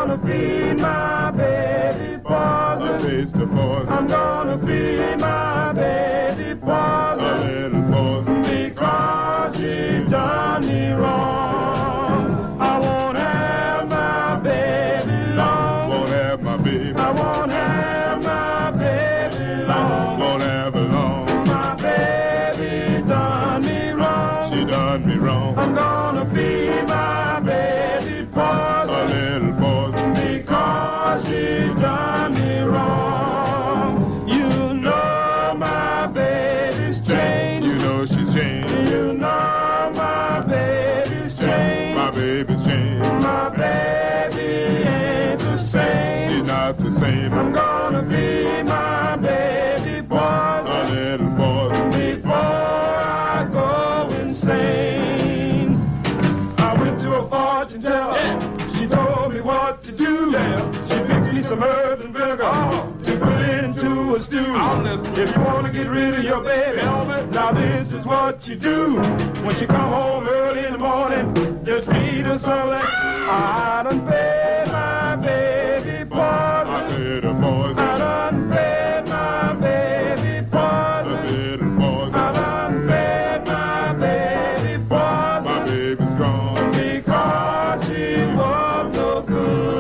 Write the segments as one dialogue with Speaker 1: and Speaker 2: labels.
Speaker 1: gonna feed my baby poison.
Speaker 2: A taste of poison.
Speaker 1: I'm gonna feed my baby poison.
Speaker 2: A little poison.
Speaker 1: Because she done me wrong. I won't have my baby long.
Speaker 2: Won't have my baby.
Speaker 1: I won't have my baby long.
Speaker 2: Won't have her long.
Speaker 1: My baby done me wrong.
Speaker 2: She done me wrong.
Speaker 1: I'm gonna feed my baby poison.
Speaker 2: A little poison.
Speaker 1: Because she done me wrong. You know my baby's changed.
Speaker 2: You know she's changed.
Speaker 1: You know my baby's changed.
Speaker 2: My baby's changed.
Speaker 1: My baby ain't the same.
Speaker 2: She's not the same.
Speaker 1: I'm gonna feed my baby
Speaker 2: A
Speaker 1: poison
Speaker 2: little poison.
Speaker 1: before I go insane. I went to a fortune teller. She told me what to do. She mixed me some herbs and vinegar to put into a stew. If you want to get rid of your baby, now this is what you do. When she come home early in the morning, just feed her some like I done fed my baby
Speaker 2: I
Speaker 1: poison.
Speaker 2: fed her poison.
Speaker 1: I done fed my baby
Speaker 2: A
Speaker 1: poison.
Speaker 2: little poison.
Speaker 1: I done fed my baby poison.
Speaker 2: My baby's gone.
Speaker 1: Because she was no good.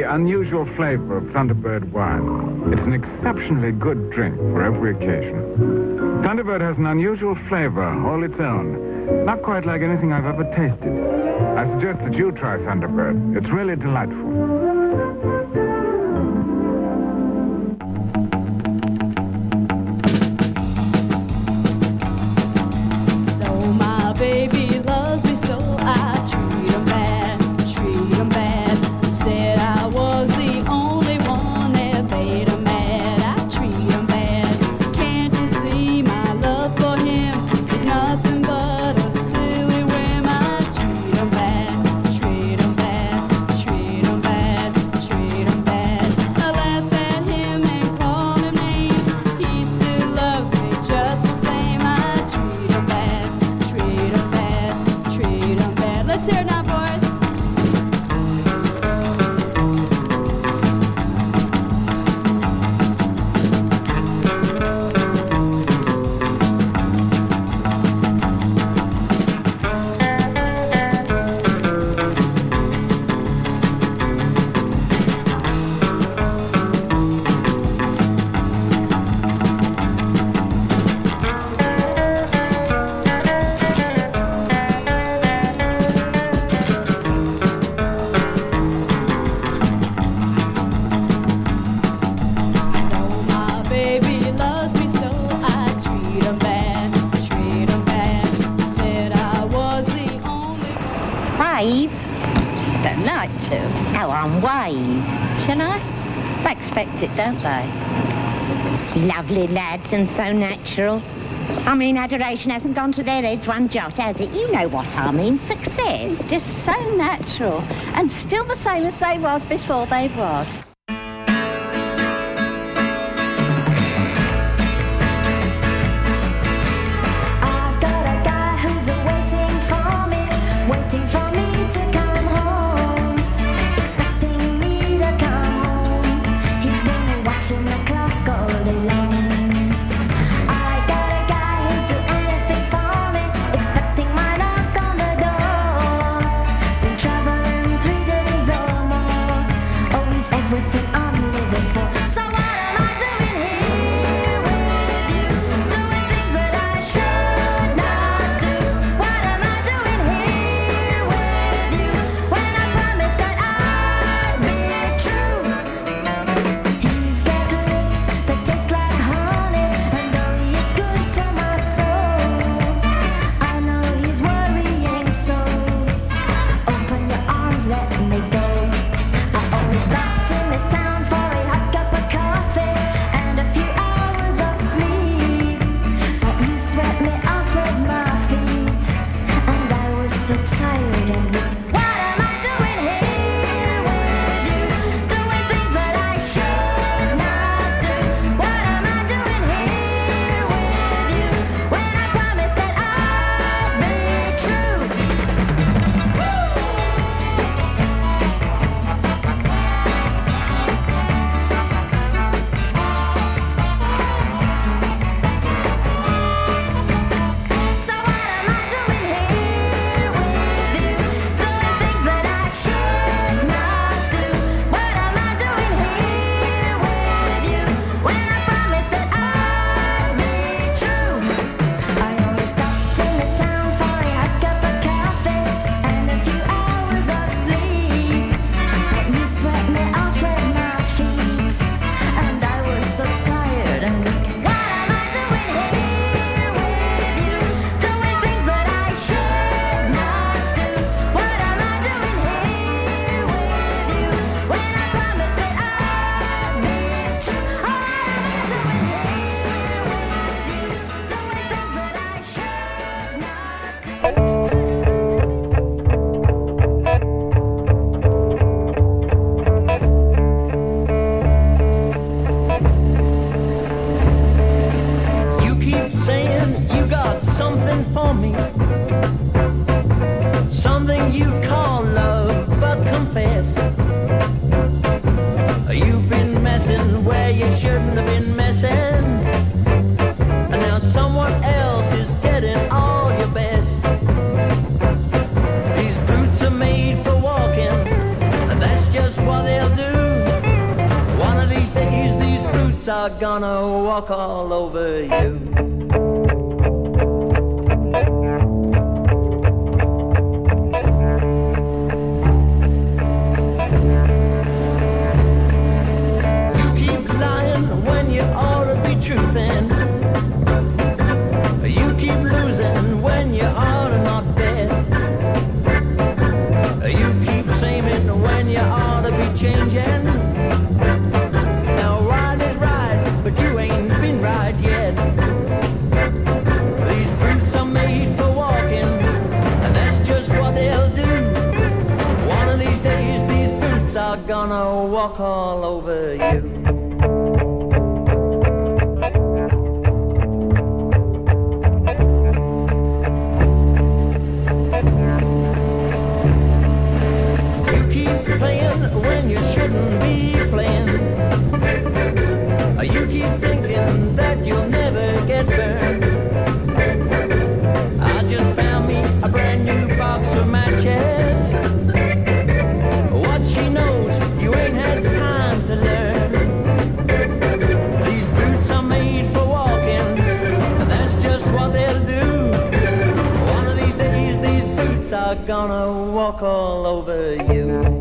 Speaker 3: the unusual flavor of Thunderbird wine. It's an exceptionally good drink for every occasion. Thunderbird has an unusual flavor all its own. Not quite like anything I've ever tasted. I suggest that you try Thunderbird. It's really delightful.
Speaker 4: Baby loves me so I treat him bad. He said I was the only one that made him mad. I treat him bad. Can't you see my love for him is nothing but a silly whim? I treat him bad, treat him bad, treat him bad, treat him bad. I laugh at him and call him names. He still loves me just the same. I treat him bad. Let's hear it now, boys.
Speaker 5: Don't like to. Oh, on wave. Shall I? They expect it, don't they? Lovely lads and so natural. I mean, adoration hasn't gone to their heads one jot, has it? You know what I mean. Success. Just so natural. And still the same as they was before they was.
Speaker 6: Everything are gonna walk all over you. You keep lying when you ought to be truthing. You keep losing when you ought to not bet. You keep saying when you ought to be changing. Now right is right, but you ain't been right yet. These boots are made for walking, and that's just what they'll do. One of these days, these boots are gonna walk all over you. When you shouldn't be playing, you keep thinking that you'll never get burned. I just found me a brand new box of matches. What she knows, you ain't had time to learn. These boots are made for walking, and that's just what they'll do. One of these days, these boots are gonna walk all over you.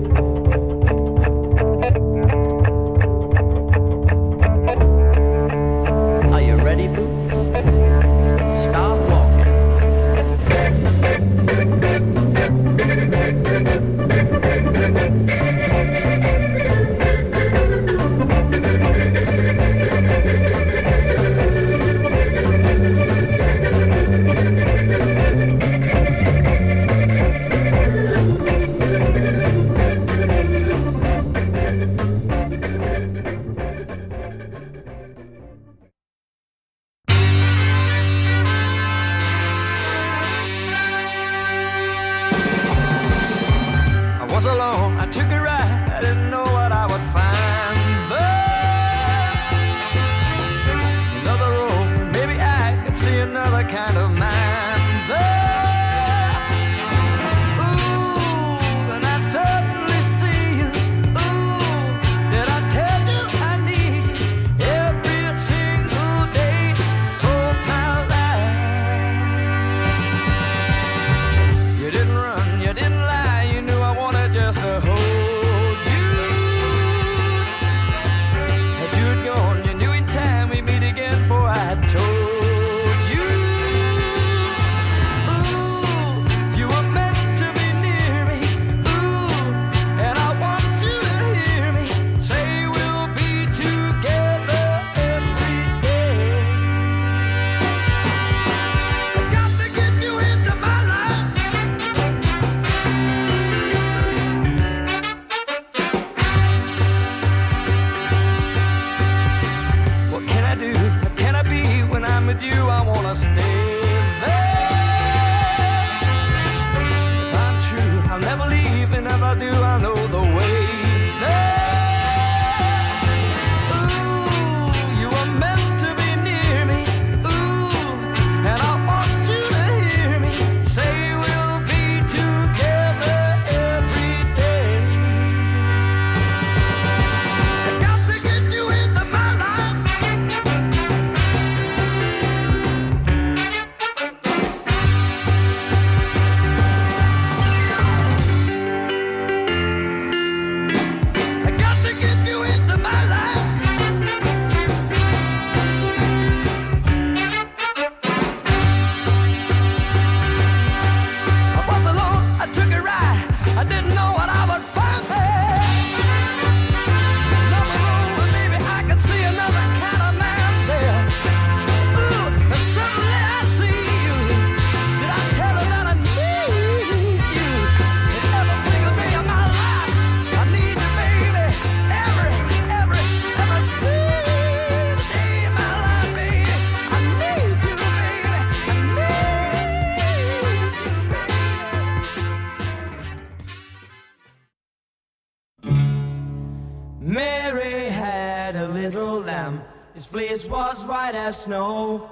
Speaker 7: Mary had a little lamb, his fleece was white as snow.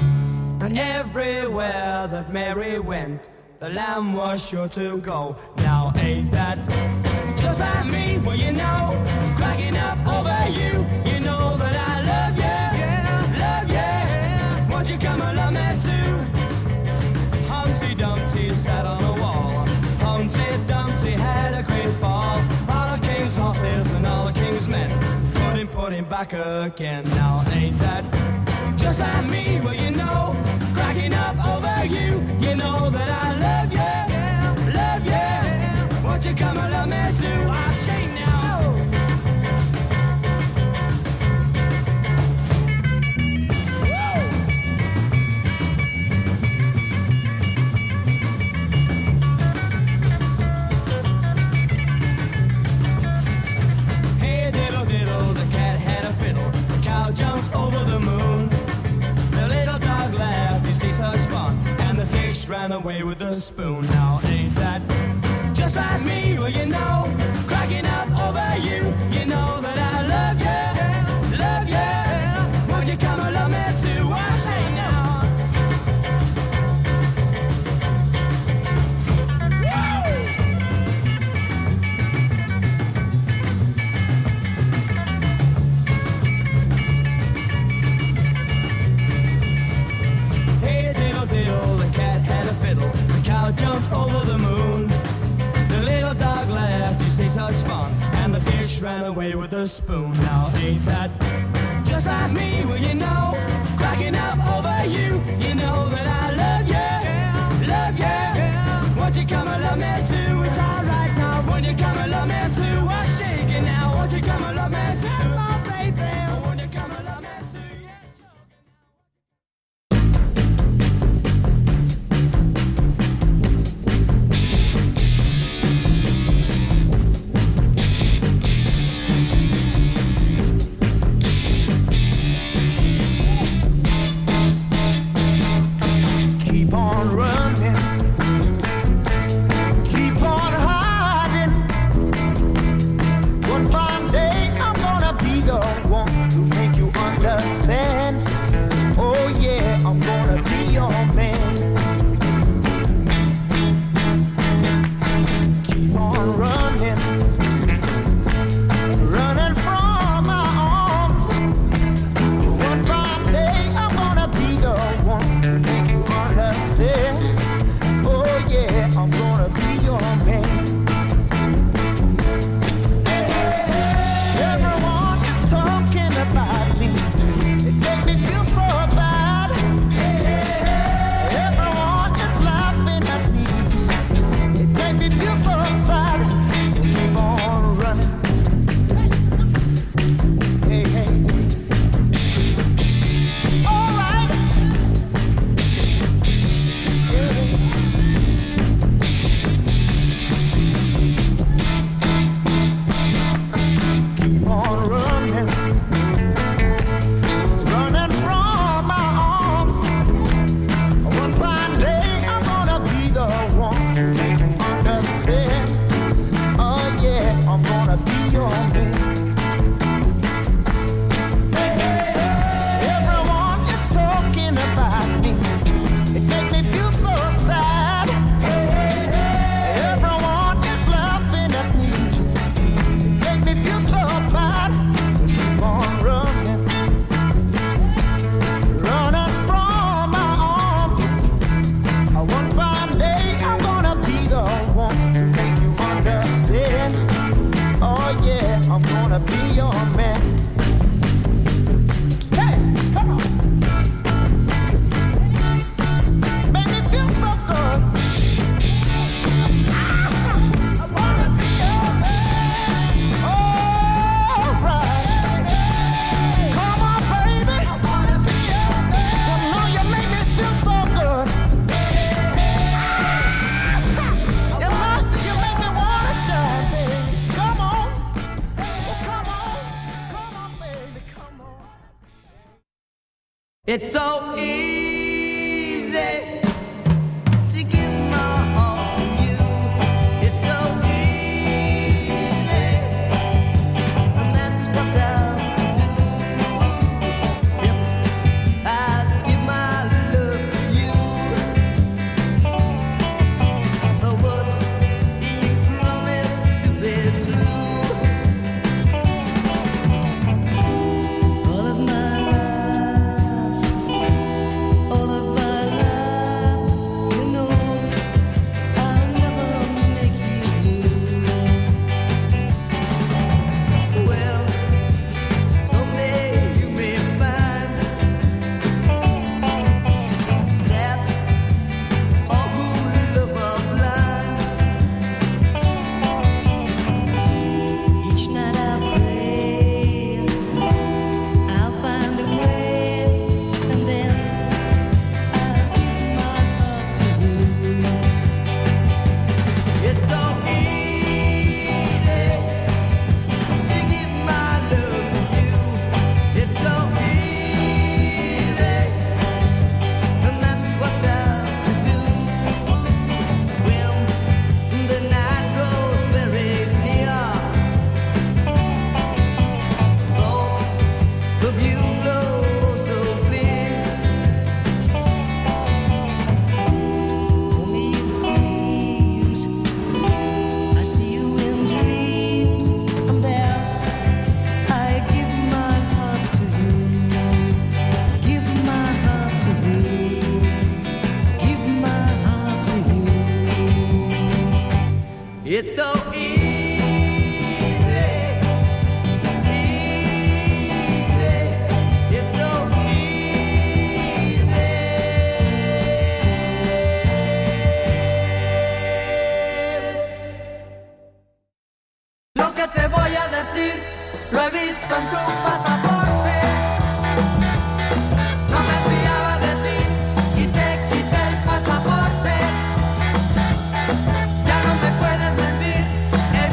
Speaker 7: And everywhere that Mary went, the lamb was sure to go. Now ain't that just like me? Well, you know, cracking up over you, you know that I love back again. Now ain't that just like me? Well, you know, cracking up over you. You know that I love you, love you. Won't you come and love me too? I shake now. Jumps over the moon. The little dog laughed, he sees such fun, and the fish ran away with the spoon. Now ain't that just like me? Well, you know, cracking up over you. You know that I love you, love you. Won't you come and love me too? I say now. Jumped over the moon. The little dog laughed, you see such fun, and the fish ran away with the spoon. Now ain't that just like me? Well, you know, cracking up over you. You know that I love you, love you. Won't you come and love me too? It's alright now. Won't you come and love me too? I'm shaking now. Won't you come and love me too, my baby? Won't you come and love me too? It's so easy to give my all to you. It's so easy, and that's what I'll do. If I give my love to you, would you promise to be true? All of my life
Speaker 6: It's so easy. It's so easy. Lo que te voy a decir, lo he visto en tu pasaporte. No me fiaba de ti y te quité el pasaporte. Ya no me puedes mentir,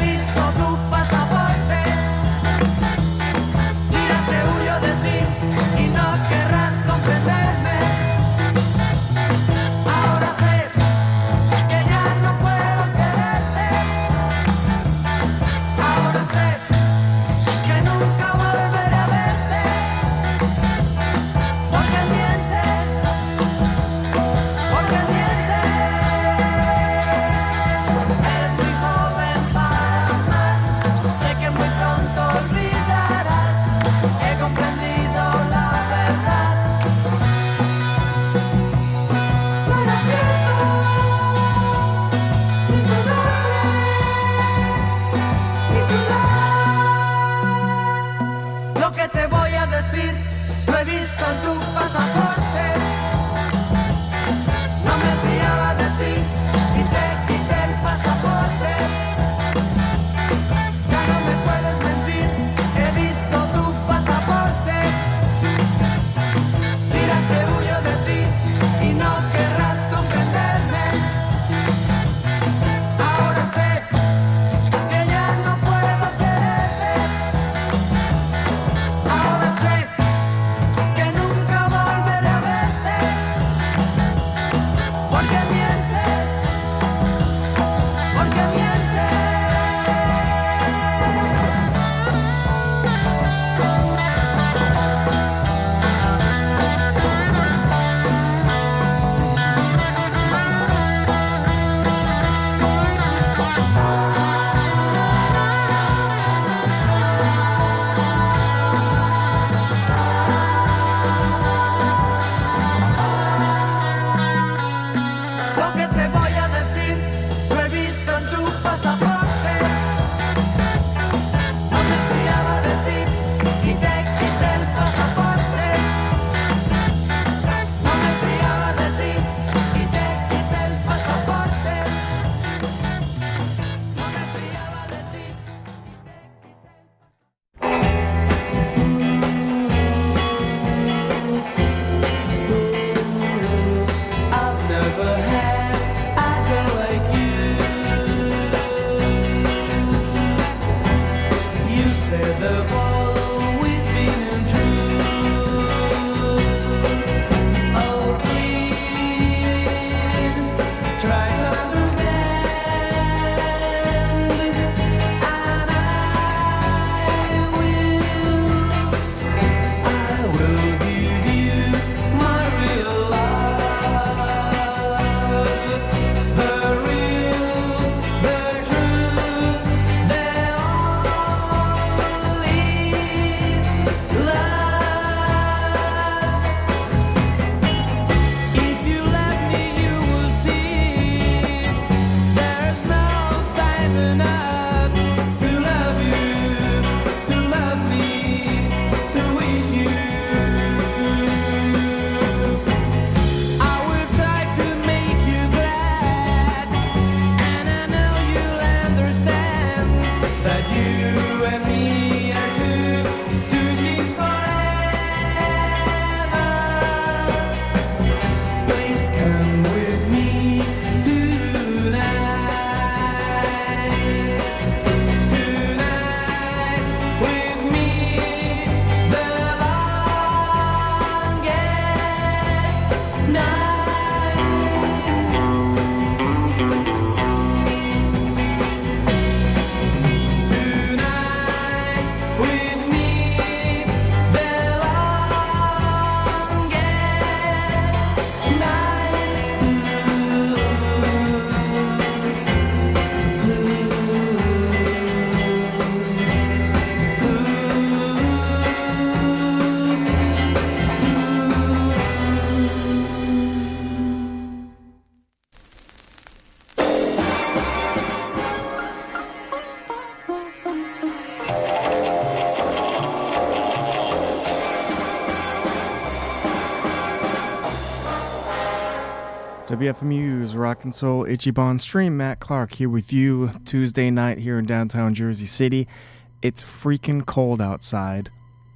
Speaker 8: WFMU's Rock and Soul Ichiban stream. Matt Clark here with you Tuesday night here in downtown Jersey City. It's freaking cold outside.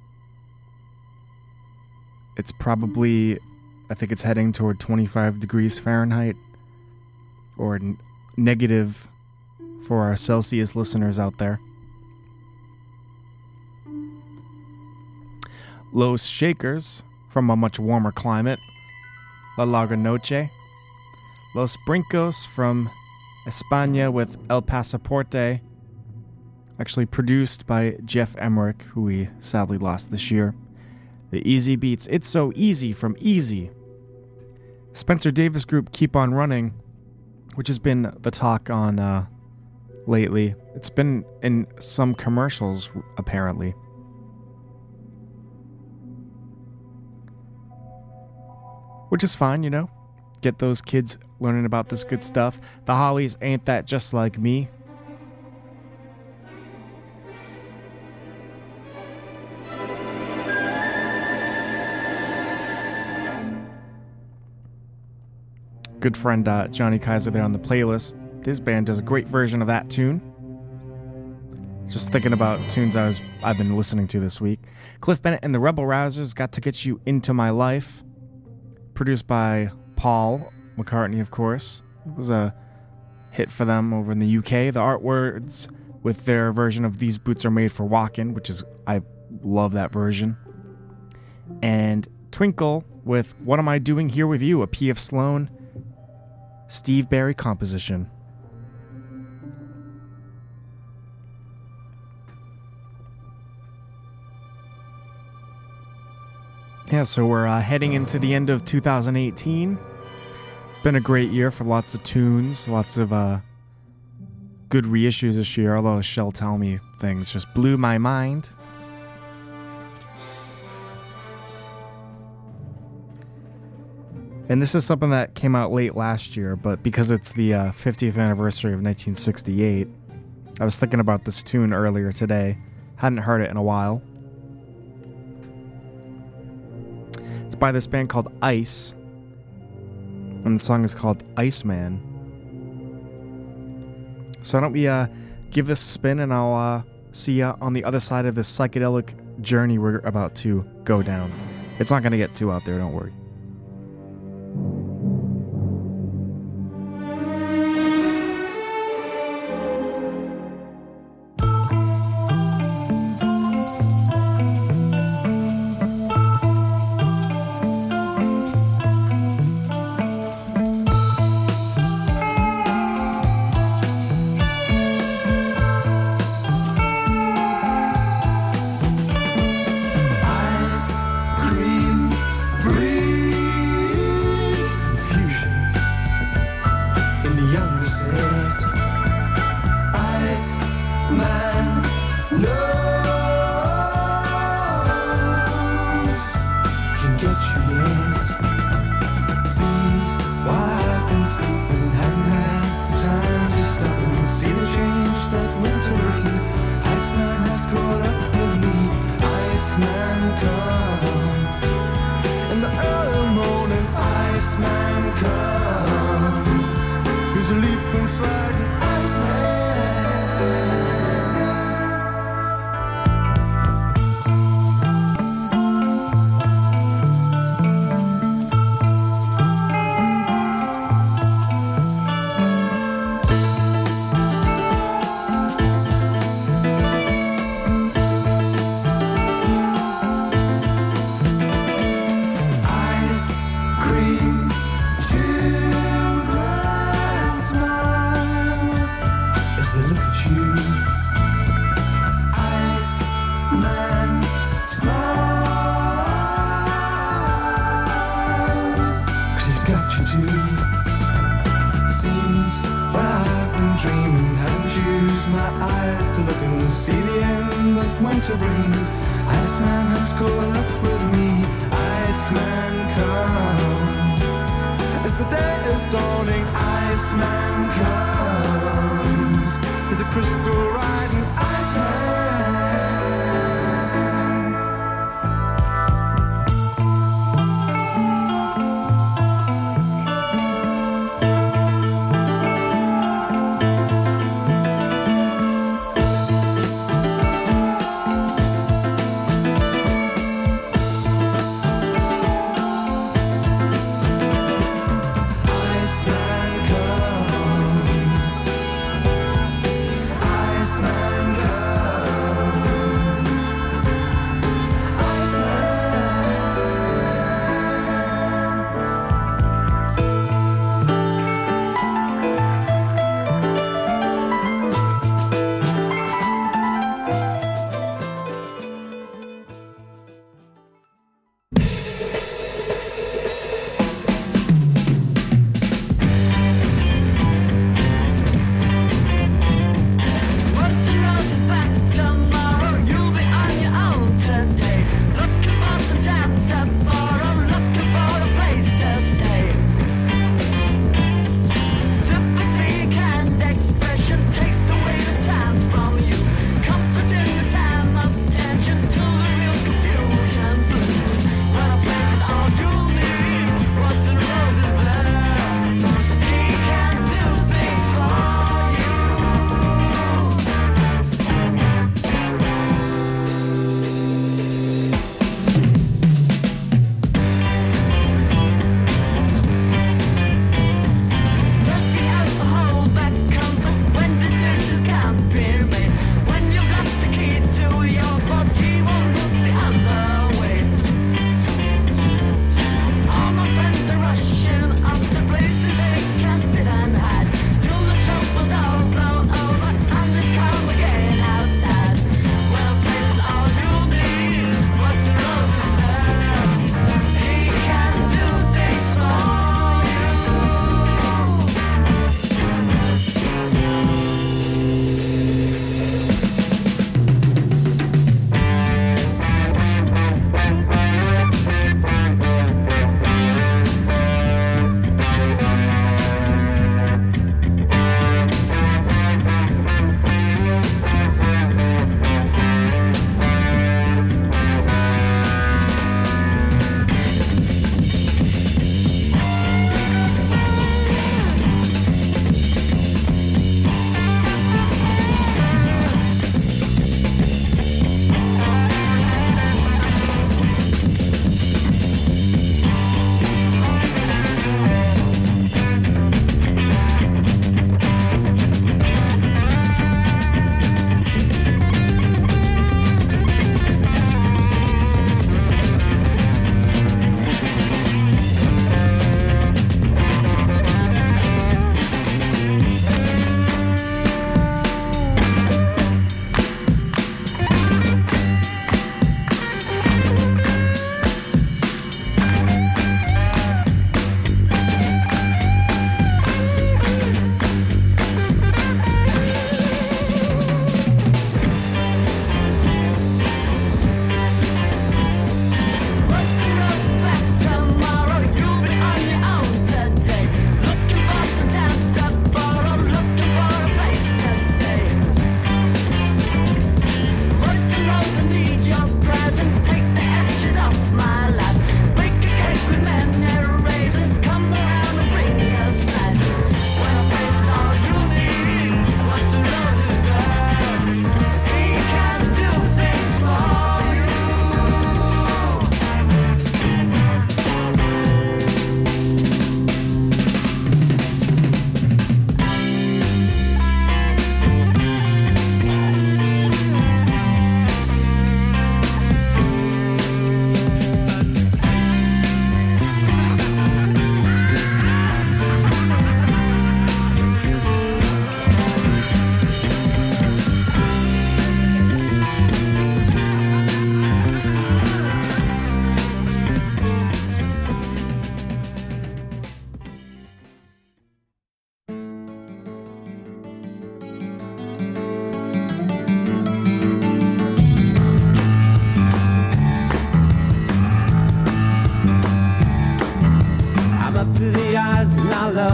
Speaker 8: It's probably, I think it's heading toward 25 degrees Fahrenheit or negative for our Celsius listeners out there. Los Shakers from a much warmer climate. La Larga Noche. Los Brincos from España with El Pasaporte. Actually produced by Jeff Emmerich, who we sadly lost this year. The Easy Beats, It's So Easy from Easy. Spencer Davis Group, Keep On Running, which has been the talk on lately. It's been in some commercials, apparently. Which is fine, you know. Get those kids learning about this good stuff. The Hollies, Ain't That Just Like Me. Good friend Johnny Kaiser there on the playlist. His band does a great version of that tune. Just thinking about tunes I've been listening to this week. Cliff Bennett and the Rebel Rousers, Got to Get You Into My Life. Produced by Paul McCartney, of course. It was a hit for them over in the UK. The Artwords with their version of These Boots Are Made for Walkin', which is, I love that version. And Twinkle with What Am I Doing Here With You, a P.F. Sloan, Steve Barry composition. Yeah, so we're heading into the end of 2018. Been a great year for lots of tunes, lots of good reissues this year, although Shell Tell Me things just blew my mind. And this is something that came out late last year, but because it's the 50th anniversary of 1968, I was thinking about this tune earlier today. Hadn't heard it in a while. By this band called Ice, and the song is called Iceman. So why don't we give this a spin, and I'll see ya on the other side of this psychedelic journey we're about to go down. It's not going to get too out there, don't worry.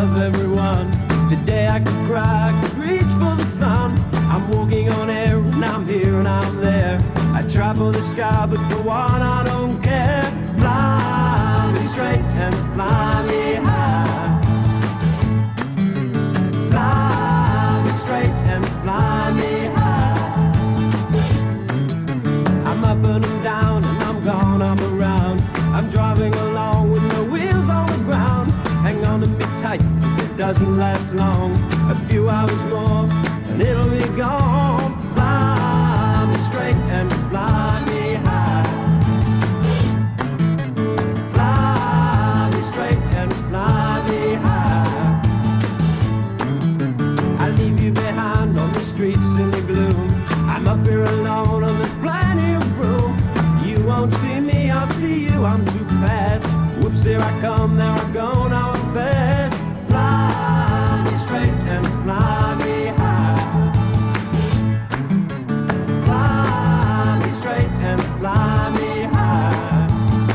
Speaker 6: love everyone. Today I could cry, I could reach for the sun. I'm walking on air and I'm here and I'm there. I travel the sky, but for one I don't care. Fly me straight and fly me high. Fly me straight and fly me high. I'm up and I'm down and I'm gone, I'm around. I'm driving along with no wheels on the ground. Hang on to me tight, 'cause it doesn't last long. A few hours more and it'll be gone. Fly me straight and fly me high. Fly me straight and fly me high. I leave you behind on the streets in the gloom. I'm up here alone and there's plenty of room. You won't see me, I'll see you, I'm too fast. Whoops, here I come, there I go, now I'm fast. Fly me straight and fly me high. Fly me straight and fly me high.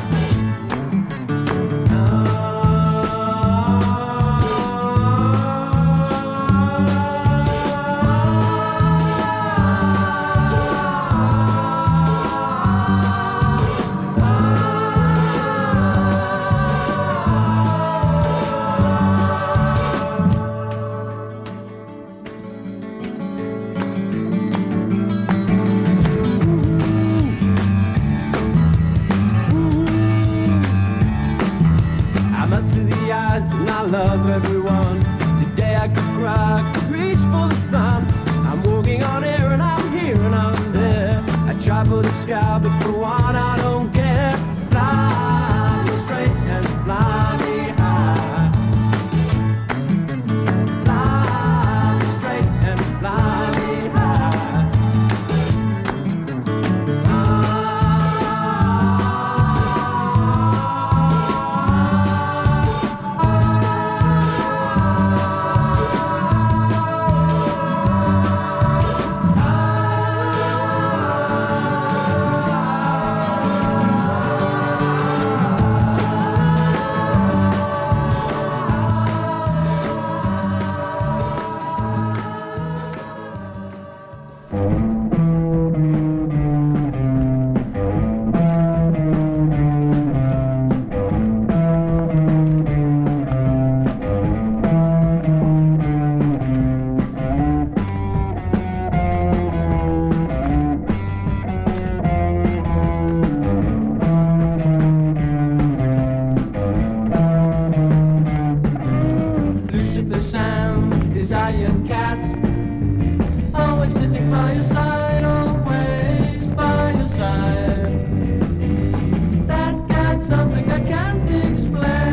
Speaker 6: I'm up to the eyes and I love everyone. Today I could cry, I could reach for the sun. I'm walking on air and I'm here and I'm there. I travel the sky, but for one I don't care. Fly me straight and fly me high. Fly me straight and fly me high.
Speaker 7: Lucifer Sound, desire cats, always sitting by your side, always by your side. That cat's something I can't explain.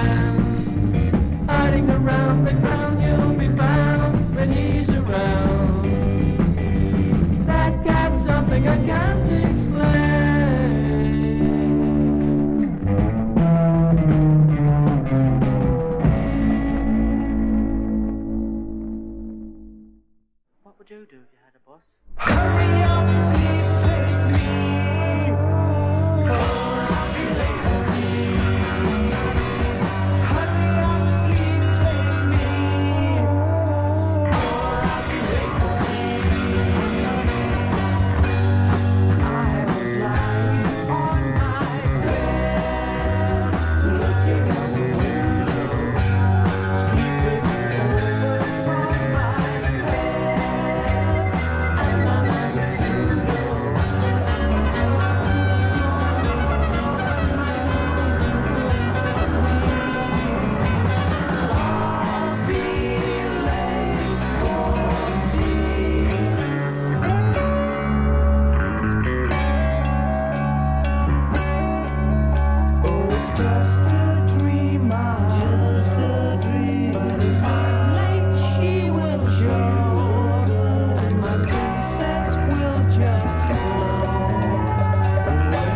Speaker 9: dance. Hiding around the ground, you'll be found when he's around. That got something I can't explain.
Speaker 10: What would you do if you had a boss?
Speaker 6: Hurry up, sleep, take me. Or I'll be late for tea. Hurry up, sleep, take me. Or I'll be late for tea. I was lying on my bed, looking out the window. Sleep taking over from my head, and I'm just a dream, just a dream. But if I'm late, she will show, and my princess will just float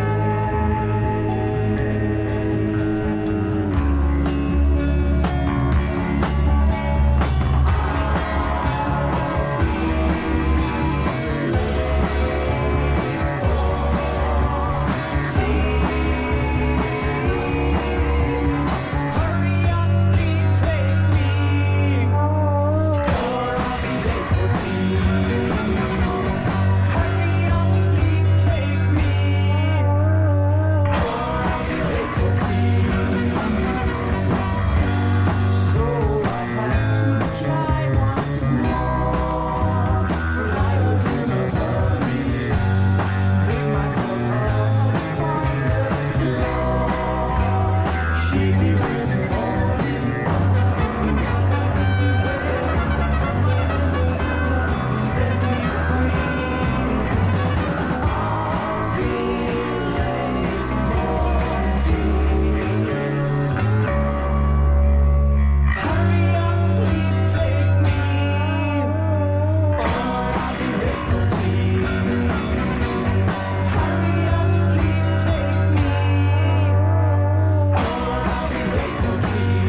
Speaker 6: Hurry up, sleep, take me, or I'll be late for tea. Hurry up, sleep, take me, or I'll be late for tea. So I had to try once more, till I was in a hurry. Pick myself up from the floor. She be waiting for me. Got nothing to wear. Set me free. I'll be late for tea. Hurry up, sleep, take me, or I'll be late for tea. Hurry up, sleep, take me, or I'll be late for tea.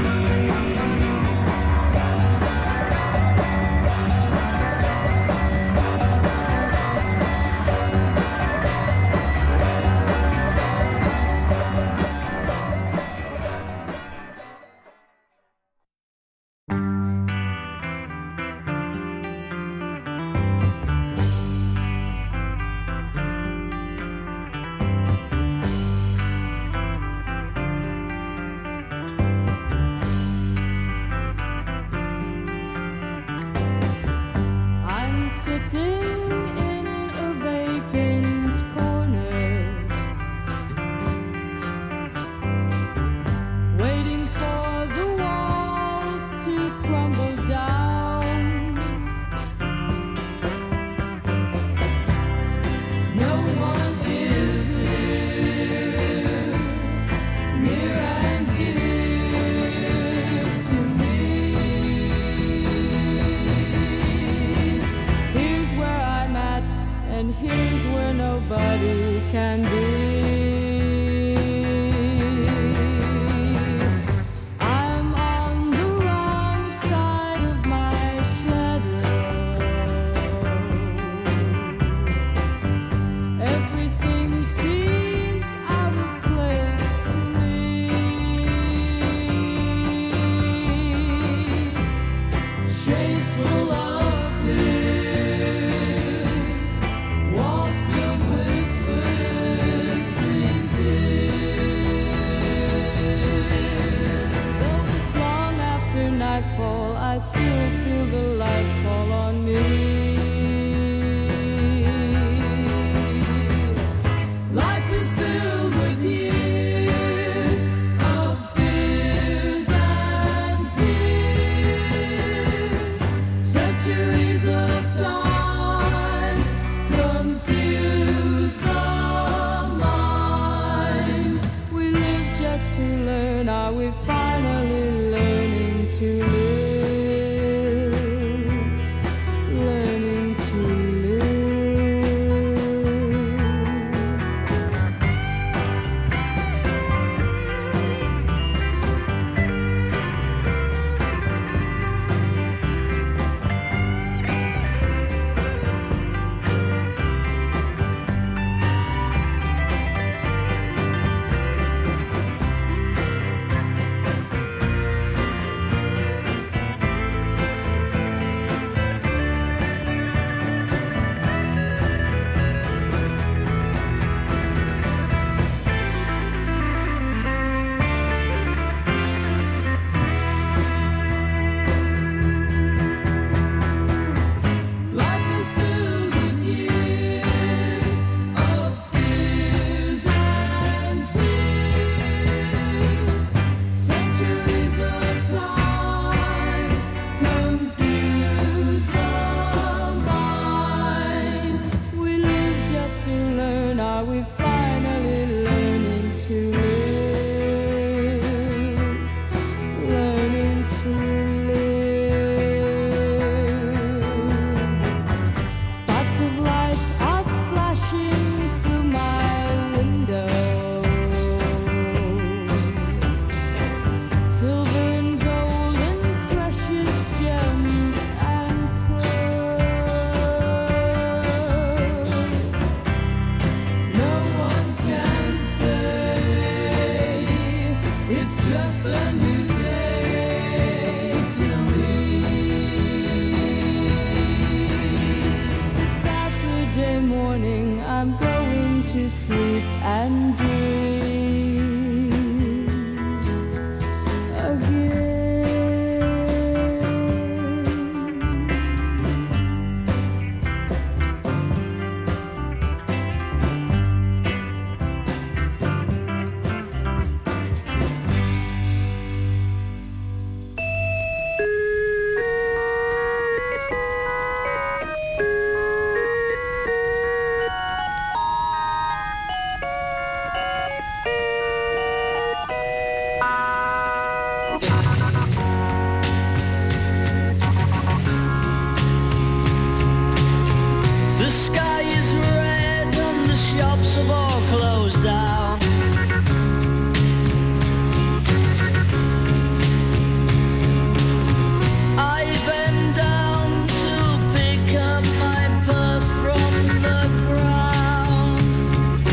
Speaker 4: I'm sitting in a vacant corner, waiting for the walls to crumble down. No one is here, near and dear to me. Here's where I'm at, and here's where nobody can be. I'm on the wrong side of my shadow. Everything seems out of place to me. Shades full of fears, walls filled with glistening tears. Though it's long after nightfall, I still feel the light fall on me. Life is filled with years of fears and tears, centuries of time confuse the mind. We live just to learn. Are we finally
Speaker 9: to live, learning to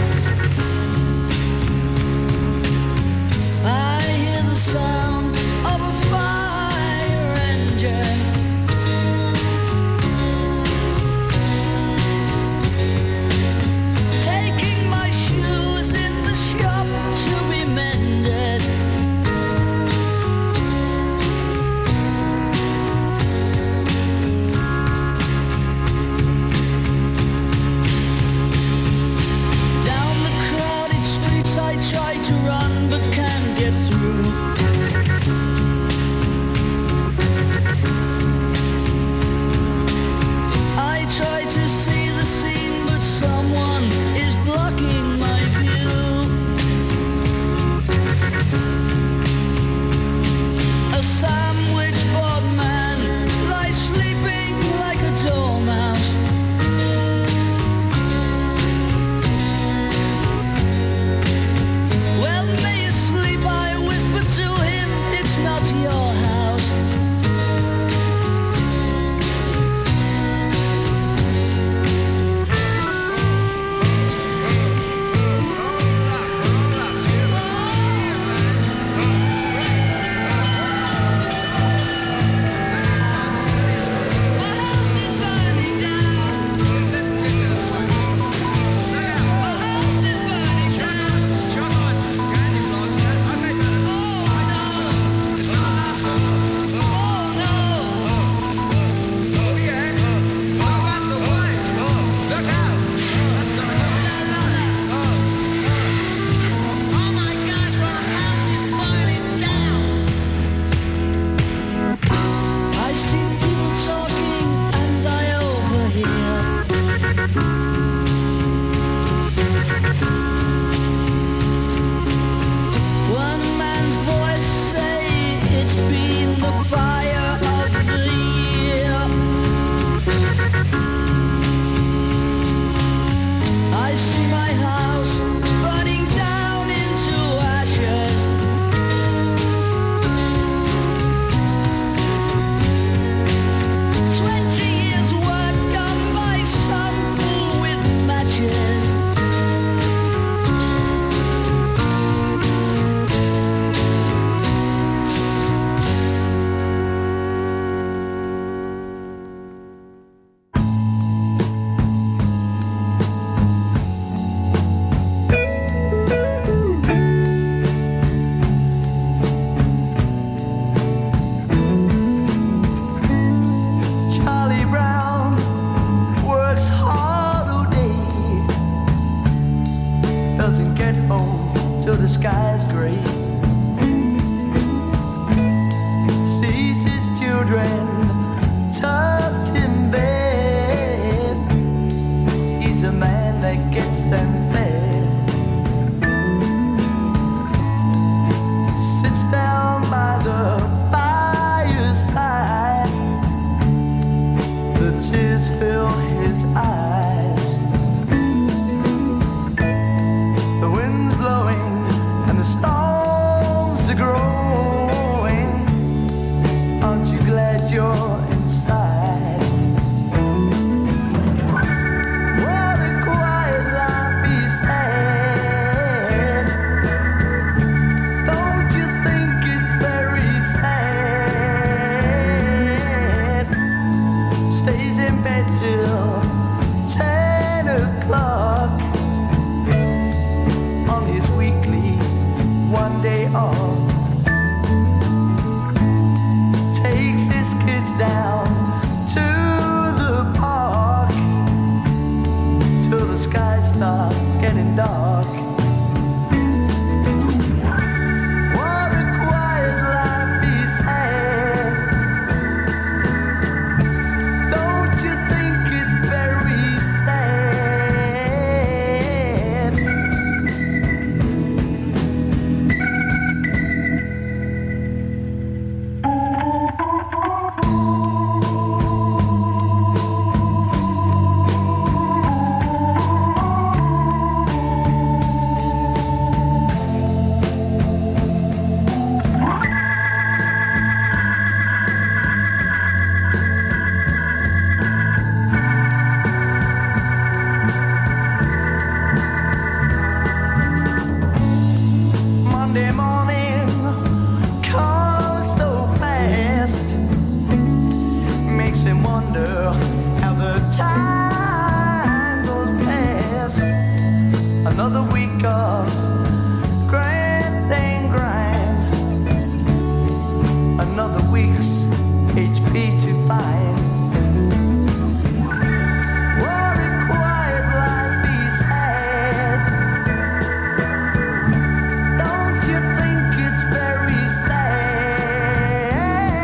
Speaker 11: sound
Speaker 7: wonder how the time goes past. Another week of grand and grind. Another week's HP to find. What a quiet life he's had. Don't you think it's very sad?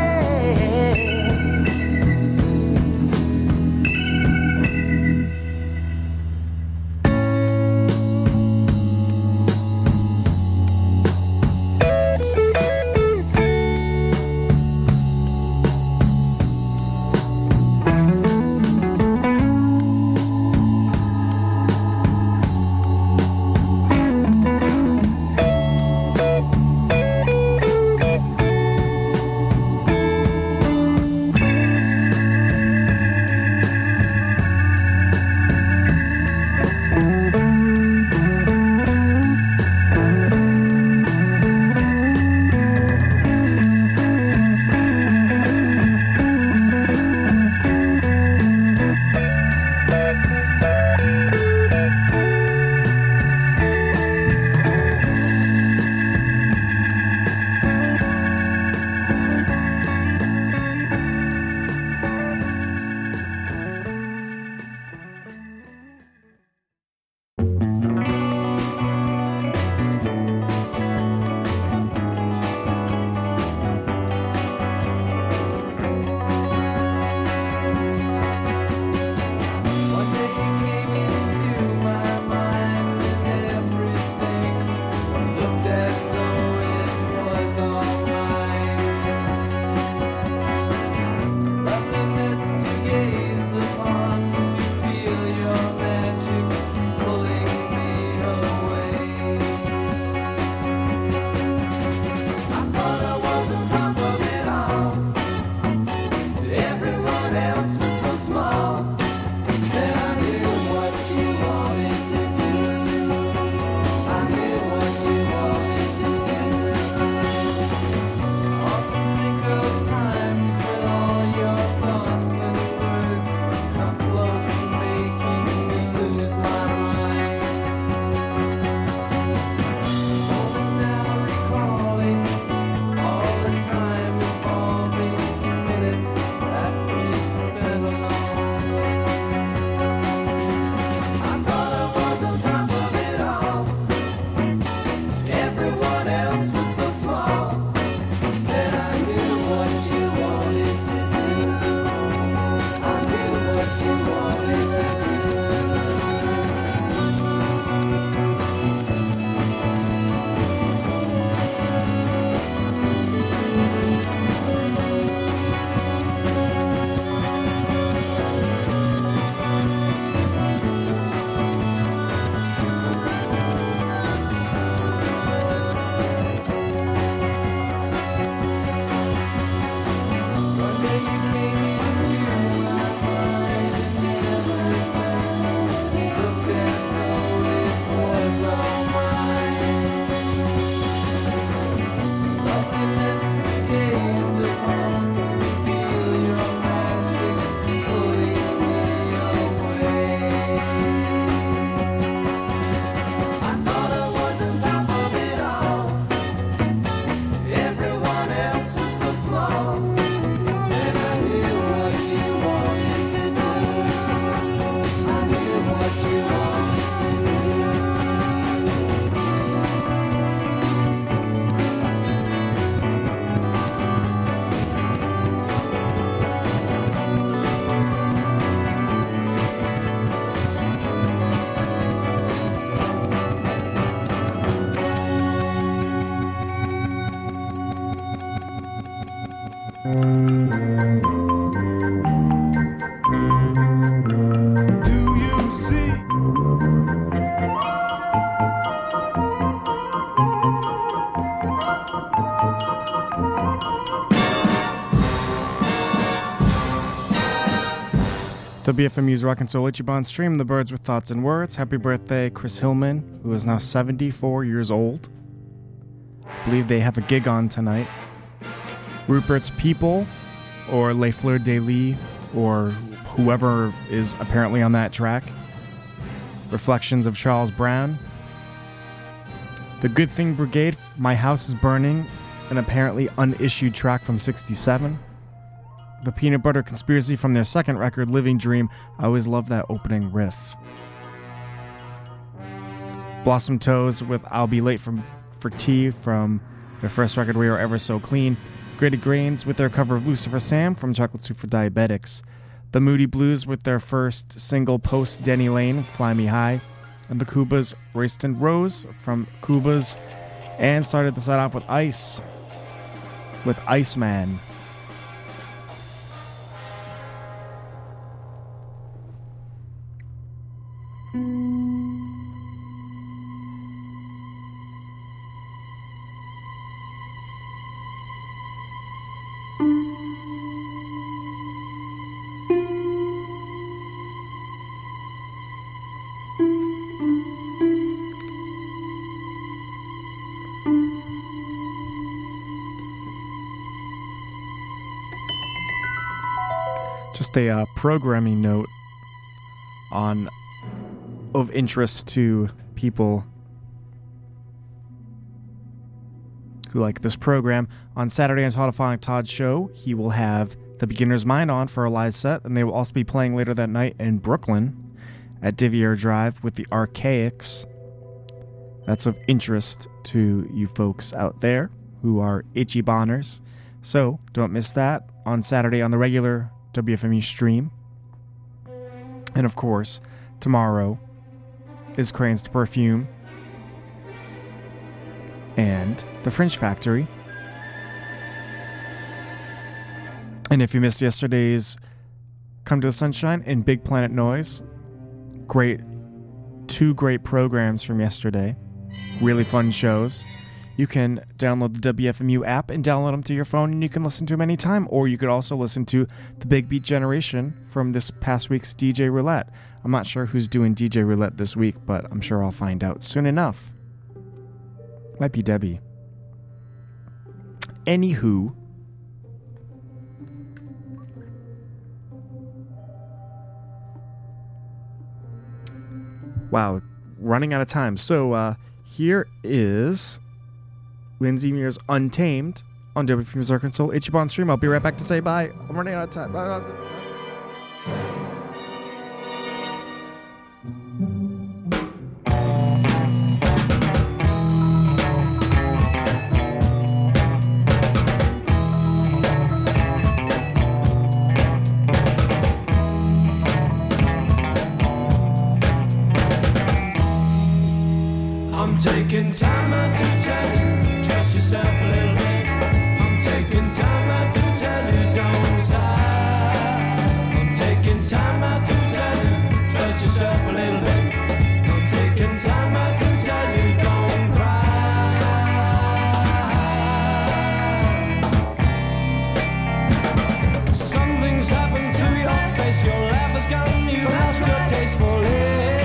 Speaker 8: WFMU's Rock and Soul Ichiban stream The Birds with Thoughts and Words. Happy birthday, Chris Hillman, who is now 74 years old. I believe they have a gig on tonight. Rupert's People, or Les Fleurs de Lis, or whoever is apparently on that track. Reflections of Charles Brown. The Good Thing Brigade, My House is Burning, an apparently unissued track from 67. The Peanut Butter Conspiracy from their second record, Living Dream. I always love that opening riff. Blossom Toes with I'll Be Late for Tea from their first record, We Are Ever So Clean. Graded Grains with their cover of Lucifer Sam from Chocolate Soup for Diabetics. The Moody Blues with their first single post Denny Lane, Fly Me High. And the Kubas, Royston Rose from Kubas. And started the set off with Ice, with Iceman. Just a programming note of interest to people who like this program. On Saturday on Todophonic Todd's show, he will have The Beginner's Mind on for a live set, and they will also be playing later that night in Brooklyn at Divier Drive with the Archaics. That's of interest to you folks out there who are itchy bonners. So don't miss that on Saturday on the regular WFMU stream. And of course, tomorrow is Cranes to Perfume and the Fringe Factory. And if you missed yesterday's Come to the Sunshine and Big Planet Noise, two great programs from yesterday. Really fun shows. You can download the WFMU app and download them to your phone, and you can listen to them anytime. Or you could also listen to the Big Beat Generation from this past week's DJ Roulette. I'm not sure who's doing DJ Roulette this week, but I'm sure I'll find out soon enough. Might be Debbie. Anywho, wow, running out of time. So here is Lindsay Muir's Untamed on WFMU Circle and Soul. Ichiban stream. I'll be right back to say bye. I'm running out of time.
Speaker 7: I'm taking time out to tell you, trust yourself a little bit. I'm taking time out to tell you, don't sigh. I'm taking time out to tell you, trust yourself a little bit. I'm taking time out to tell you, don't cry. Something's happened to your face, your laugh is gone, you lost your taste for living.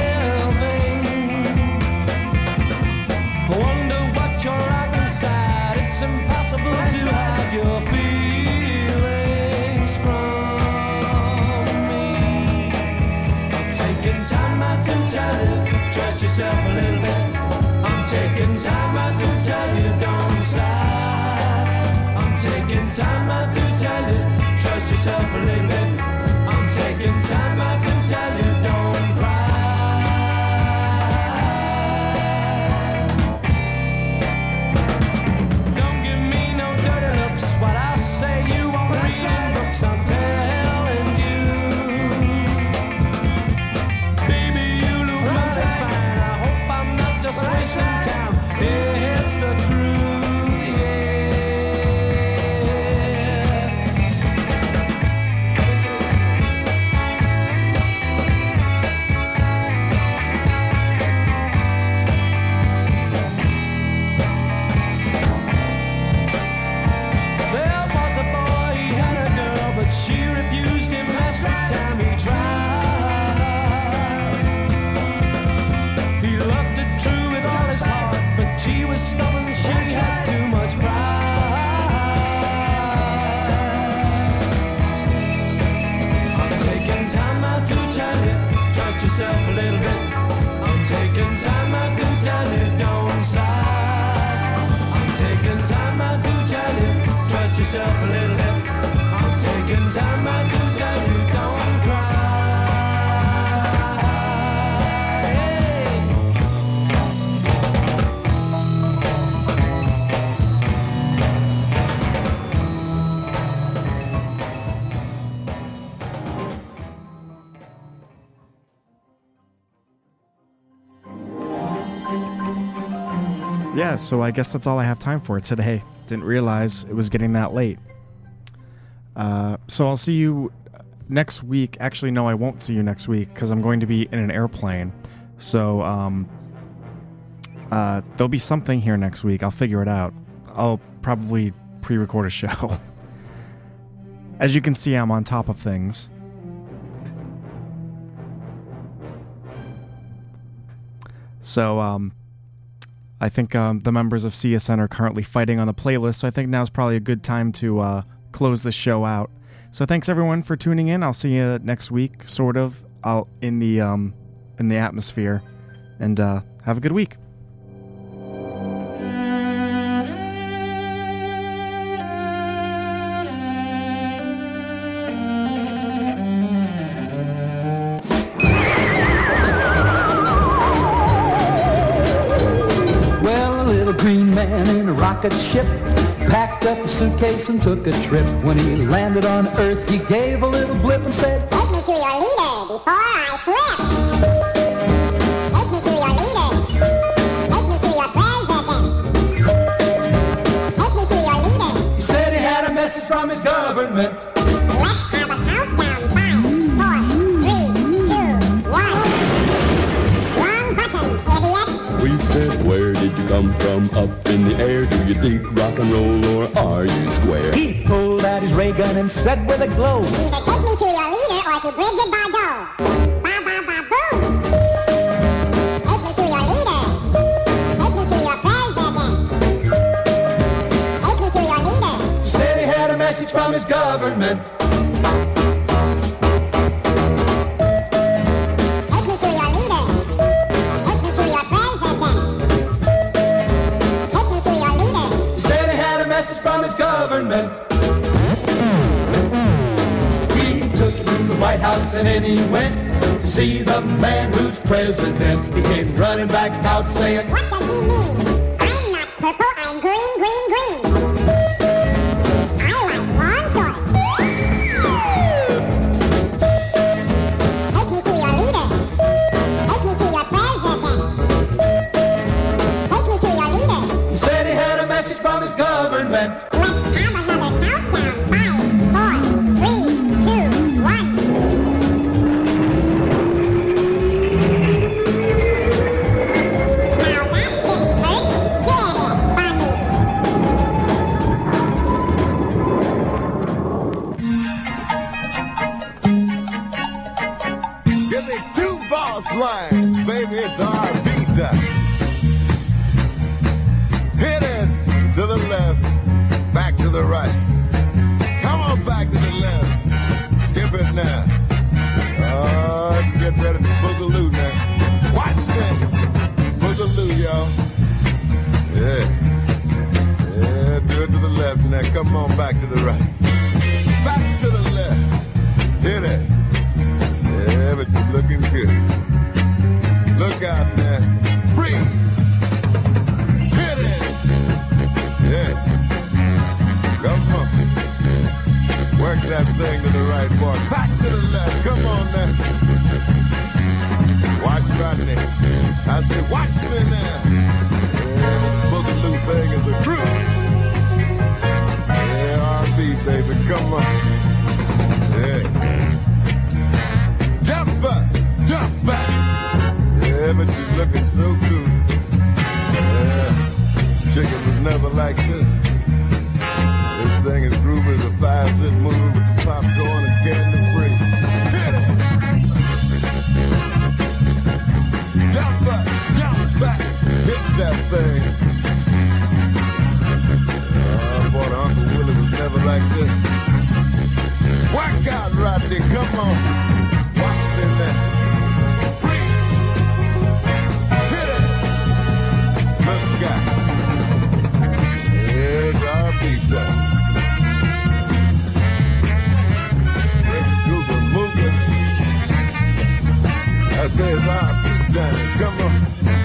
Speaker 7: Wonder what you're like inside. It's impossible to hide your feelings from me. I'm taking time out to tell you, trust yourself a little bit. I'm taking time out to tell you, don't sigh. I'm taking time out to tell you, trust yourself a little bit. I'm taking time out to tell you, don't cry. What I say you won't read in books, I'm telling you. Baby, you look mighty fine. I hope I'm not just wasting time. It's the truth, yeah. There was a boy, he had a girl. yourself a little dip. I'm taking time out to tell you don't cry.
Speaker 8: Yeah, so I guess that's all I have time for today. Didn't realize it was getting that late. So I'll see you next week. Actually, no, I won't see you next week because I'm going to be in an airplane. So there'll be something here next week. I'll figure it out. I'll probably pre-record a show. As you can see, I'm on top of things. So, I think the members of CSN are currently fighting on the playlist, so I think now's probably a good time to close the show out. So thanks everyone for tuning in. I'll see you next week, sort of, in the atmosphere, and have a good week.
Speaker 11: Green man in a rocket ship packed up a suitcase and took a trip. When he landed on Earth, he gave a little blip and said, "Take me to your leader before I flip. Take me to your leader. Take me to your president. Take me to your leader."
Speaker 7: He said he had a message from his government.
Speaker 11: Let's have a countdown. 5, 4, 3, 2, 1. Wrong button, idiot.
Speaker 12: We said, where did you come from up in the air? Do you dig rock and roll or are you square?
Speaker 11: He pulled out his ray gun and said with a glow,
Speaker 13: "Either take me to your leader or to Bridget Bardot. Ba ba ba boom. Take me to your leader. Take me to your president. Take me to your leader."
Speaker 7: He said he had a message from his government.
Speaker 13: Take me to your leader. Take me to your president. Take me to your leader.
Speaker 7: He said he had a message from his government. He took him to the White House and then he went to see the man who's president. He came running back out saying,
Speaker 13: "What does he mean? I'm not purple, I'm green, green, green. I like long shorts. Take me to your leader. Take me to your president. Take me to your leader.
Speaker 7: he said he had a message from his government.
Speaker 13: Let's have another countdown. 5, 4, 3, 2, 1. Now that's it, Kurt. Get it, Bunny.
Speaker 2: Give me 2 boss lines, baby, it's R&B time. Hit it to the left, back to the right. Come on back to the left, skip it now. Get ready to boogaloo now. Watch me, boogaloo, y'all. Yeah, do it to the left now. Come on back to the right. Back to the left, hit it. Yeah, but you're looking good. Look out now. Freeze! Hit it! Yeah. Come on. Work that thing to the right, boy. Back to the left. Come on now. Watch Rodney. I said, watch me now. Yeah, this boogaloo thing is a groove. Yeah, R&B, baby. Come on. Yeah. Jump up, jump back. Yeah, but you're looking so good. Yeah, chicken was never like this. This thing is groovy as a 5-cent movie with the popcorn and candy free. Hit it. Jump up, jump back. Hit that thing. Oh, boy, Uncle Willie was never like this. Work out, Rodney, come on. Watch me now. Freeze. Hit it. Let's go. Here's our pizza. say it's R&B time. Come on.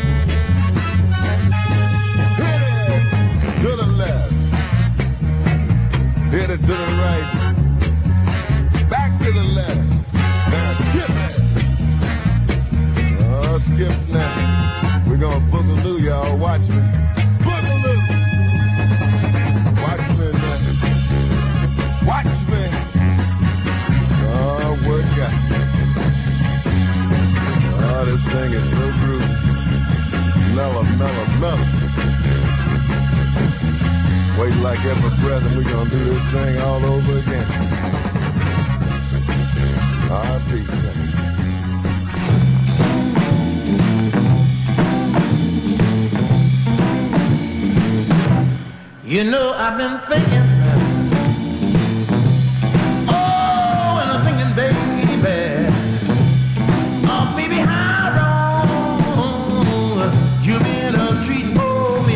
Speaker 2: Hit it to the left. Hit it to the right. Back to the left. Now skip it. Oh, skip now. We're gonna boogaloo, y'all. Watch me. Boogaloo. Watch me now. Watch me. Oh, work out. Oh, this thing is so groovy. Mellow, mellow, mellow. Wait like every breath and we're gonna do this thing all over again. R&B.
Speaker 14: You know, I've been thinking, oh, and I'm thinking, baby, oh, baby, how wrong you've been treating me.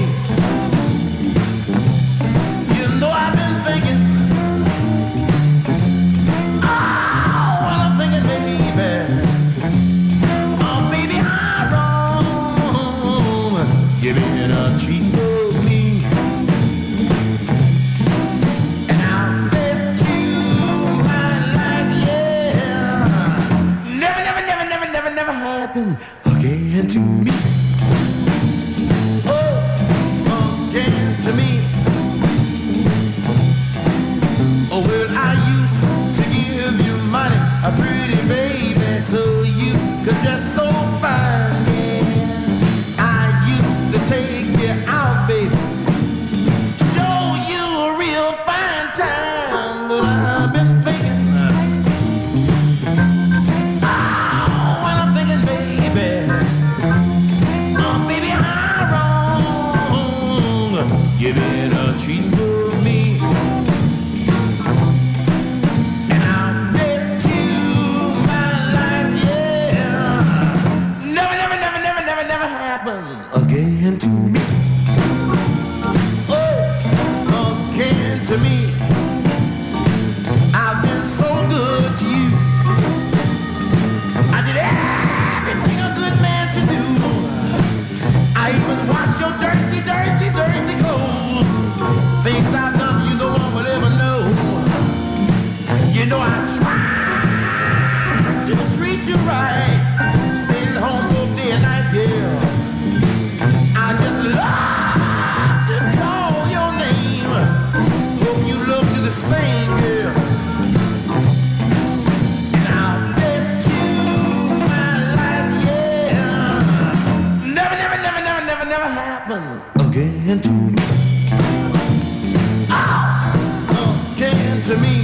Speaker 14: You know, I've been thinking, oh, and I'm thinking, baby, oh, baby, how wrong you've been treating me. Again to me, oh, again to me. Oh, well, I used to give you money, a pretty baby, so you could dress so fine. Yeah, I used to take you out, baby, show you a real fine time. But I've been thinking. You been treating me, and I'll bet you my life, yeah. Never, never, never, never, never, never happen again to me. Oh, again to me. I've been so good to you. I did everything a good man should do. I even washed your dirty, dirty, dirty clothes. Things I've done you no one will ever know. You know I try to treat you right, staying home both day and night, yeah. I just love to call your name. Hope you love me the same, girl. And I'll bet you my life, yeah. Never, never, never, never, never, never happen again to me. Oh, again to me.